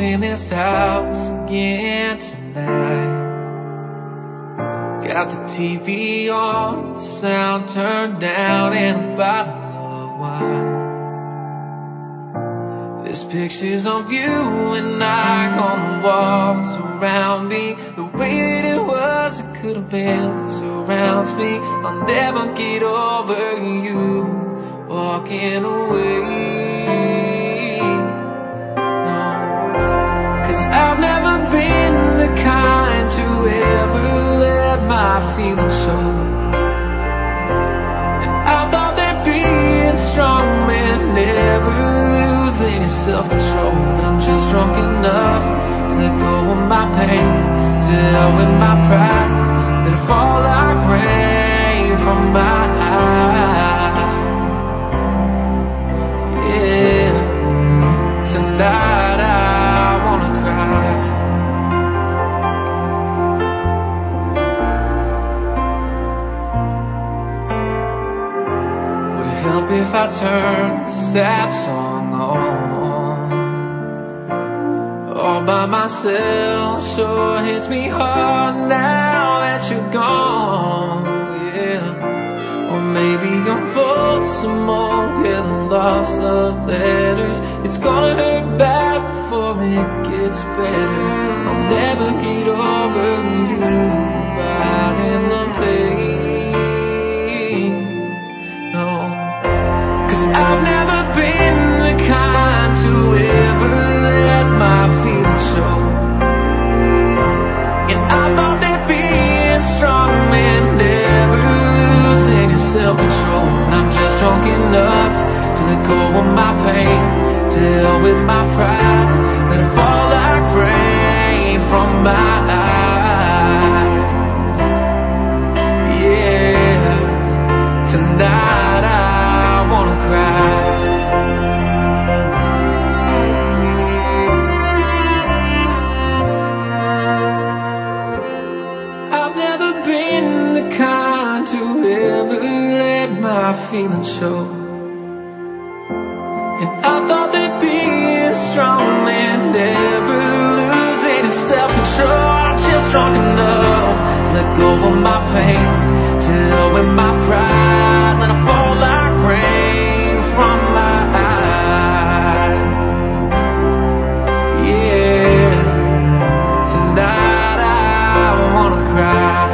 in this house again tonight. Got the TV on, the sound turned down, and a bottle of wine. There's pictures of you and I on the walls around me. The way that it was, it could have been, surrounds me. I'll never get over you walking away. No, 'cause I've never been the kind to ever let my feelings show. And I thought that being strong meant never losing self-control, but I'm just drunk enough to let go of my pain, to hell with my pride, let it fall like rain from my eyes. Yeah, tonight I wanna cry. Would it help if I turned a sad song on all by myself? Sure hits me hard now that you're gone, yeah. Or maybe I'm full some more, yeah, the lost love letters. It's gonna hurt bad before it gets better. I'll never get over you riding the plane, no. 'Cause I've never been the kind to ever let my feelings show. And I thought that being strong meant never losing your self-control. And I'm just drunk enough to let go of my pain, to hell with my pride, let it fall like rain from my eyes. Yeah, tonight I wanna cry. I've never been the kind to ever let my feelings show. And I thought that being strong meant never losing self-control. I'm just drunk enough to let go of my pain, to hell with my pride, let it fall like rain from my eyes. Yeah, tonight I wanna cry.